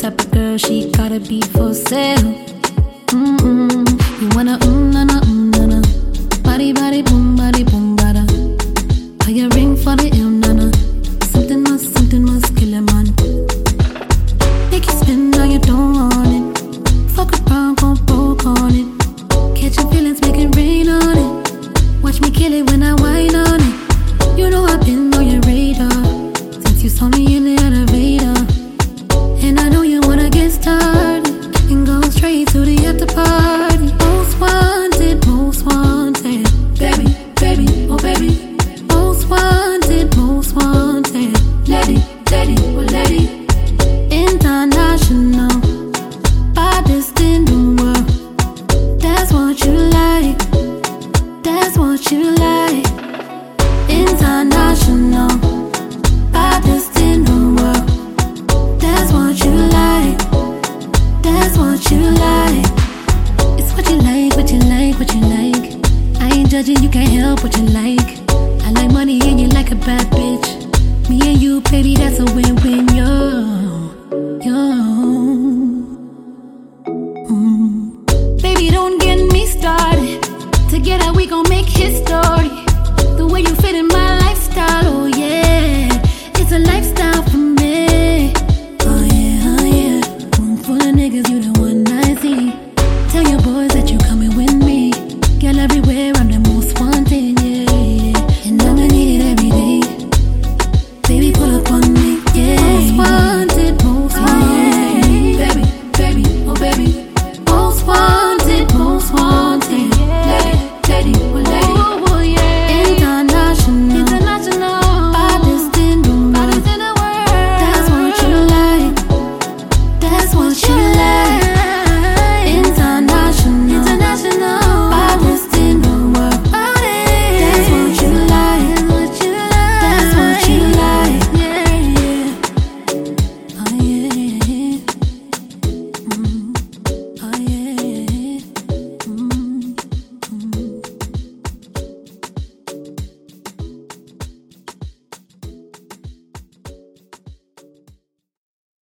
type of girl, she gotta be for sale. You wanna na na na na, body boom bada. Buy a ring for the na na. Something must kill a man. Make you spend now you don't want it. Fuck around, gon' broke on it. Catch your feelings, make it rain on it. Watch me kill it when I whine on it. You know I've been on your radar since you saw me in the elevator. And I know you wanna get started and go straight to the after party. Most wanted, baby, oh baby. Most wanted, lady, oh lady. International, baddest in the world. That's what you like, that's what you like. International, baddest in the world. That's what you like, that's what you like. It's what you like, what you like, what you like. I ain't judging, you can't help what you like. I like money and you like a bad bitch. Me and you, baby, that's a win-win, yo.